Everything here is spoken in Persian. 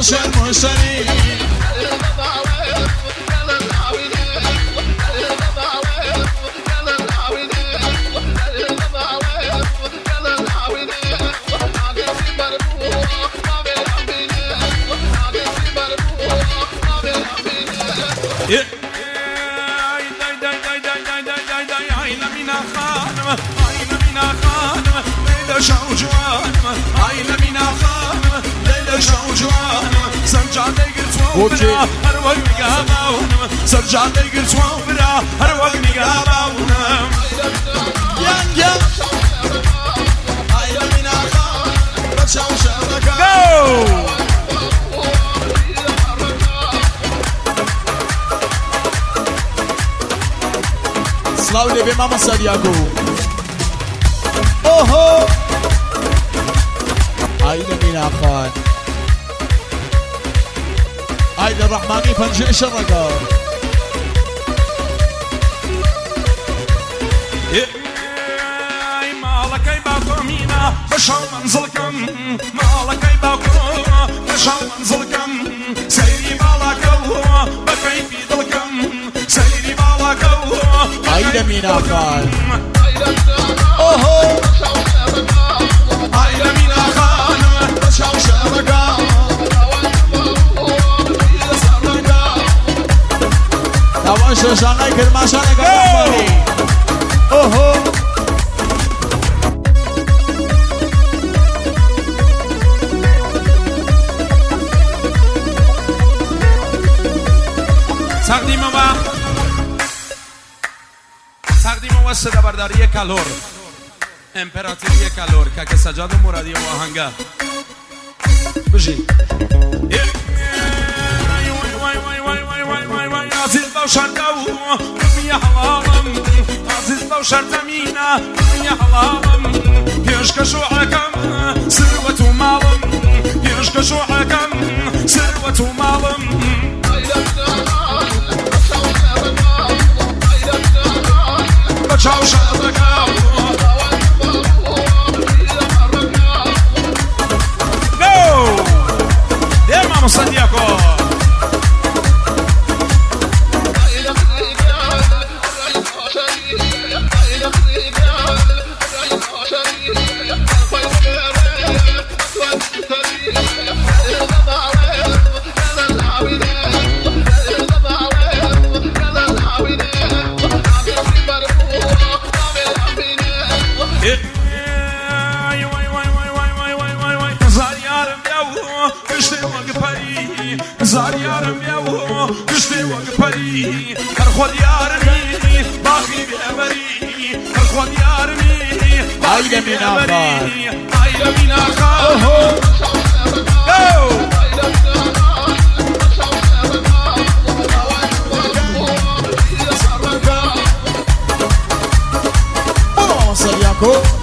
باش المشتري سجاده قلت وفرا هروقني قاباونم يانجا هاي من أخان بتشاو شبكة جو سلاوي به ماما سادياكو اوهو هاي من أخان عيد الرحماني فنجيش الرقار مالك اي باقومينا بشو منزلكم مالك اي باقوم بشو منزلكم سيري بالاكو بكي في ضلكم سيري بالاكو عيد من أخان اوهو عيد من أخان بتشاو شبكة دوان شوشانه کرماشانه کرمانی اوهو سقدیم و صدا برداری کالور امپراتوری کالور که سجاد مرادی و آهنگه بجی عزیز بوشردو می حلالم عزیز بوشردمینه می حلالم پیشکشو حکم ثروت و مالم پیشکشو حکم ثروت و مالم بچاو شبکه گو ده مامو سندیاکو زار يارم ياو كشتي وقفري خرخول يارمي باخي بأمري خرخول يارمي باخي بأمري عايلة من أخا اوهو جو